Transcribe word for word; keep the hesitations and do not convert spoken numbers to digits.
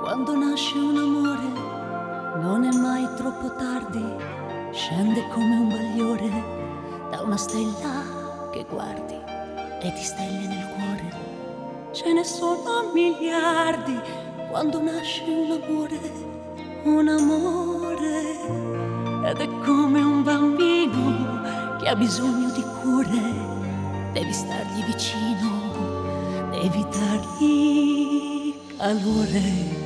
Quando nasce un amore non è mai troppo tardi, scende come un bagliore da una stella che guardi e di stelle nel cuore ce ne sono miliardi. Quando nasce un amore, un amore, ed è come un bambino che ha bisogno di cure, devi stargli vicino, devi dargli calore.